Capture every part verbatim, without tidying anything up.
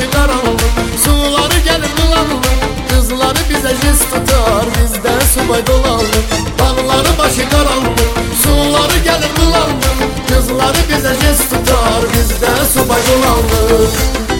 başı karanlık, suları gelir bulanık, kızları bize jest tutar, bizden subay dolanlık. Dağları başı karanlık, suları gelir bulanık, kızları bize jest tutar, bizden subay dolanlık.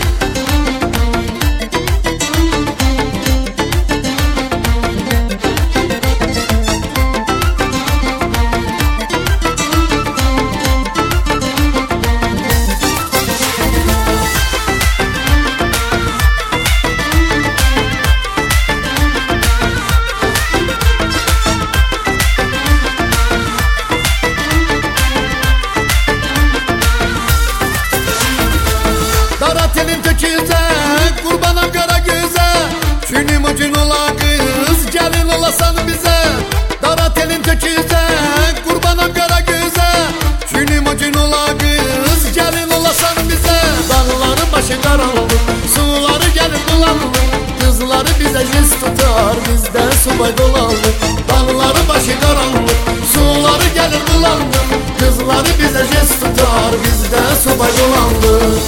Daratelin töküze, kurbanım kara göze, çünüm ucun ola kız, gelin olasan bize. Daratelin töküze, kurbanım kara göze, çünüm ucun ola kız, gelin olasan bize. Dağların başı karanlık, suları gelir bulanık, kızları bize jest tutar, bizden subay dolanlık. Dağların başı karanlık, suları gelir bulanık, kızları bize jest tutar, bizden subay dolanlık.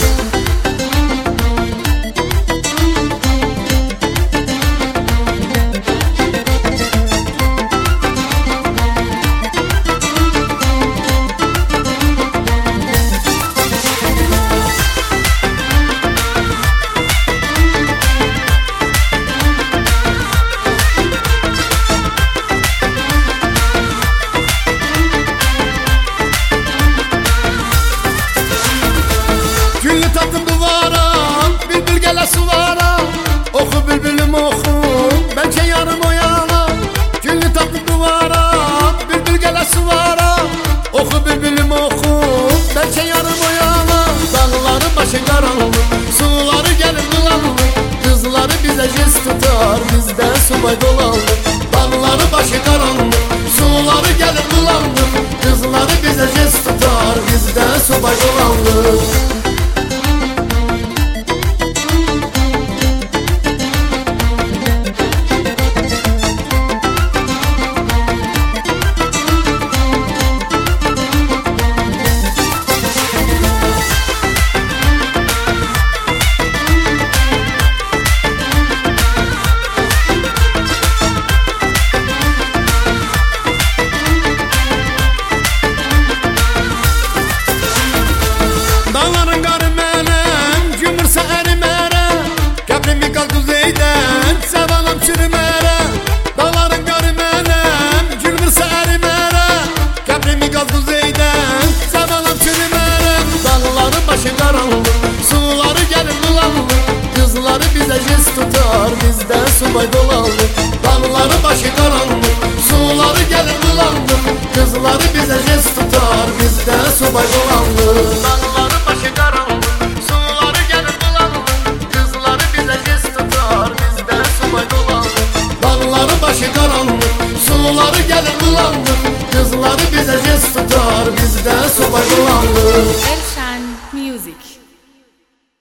Güllü tattım duvara, bülbül gele suvara, oku bülbülüm oku, belki yarım o yana. Güllü tattım duvara, bülbül gele suvara, oku bülbülüm oku, belki yarım o yana. Dağların başı karanlık, suları gelir bulanık, kızları bize jest tutar, bizden subay dolanlık. Dağların başı karanlık, suları gelir bulanık, kızları bize jest tutar, bizden subay dolanlık. Dağların qarı mənəm, gümürsə ərimərə, qəbrimi qal düzeydən, səvanam çürümərə. Dağların qarı mənəm, gümürsə ərimərə, qəbrimi qal düzeydən, səvanam çürümərə. Dağların başı qaranlık, suları gelir bulanık, kızları bize jest tutar, bizden subay dolanlık. Dağların başı karanlık, suları gelir bulanık, kızları bize jest tutar, bizden subay dolanlık. Dağların başı karanlık, suları gelir bulanık, kızları bize jest tutar, bizden subay dolanlık. Dağların başı karanlık, suları gelir bulanık, kızları bize jest tutar, bizden subay dolanlık.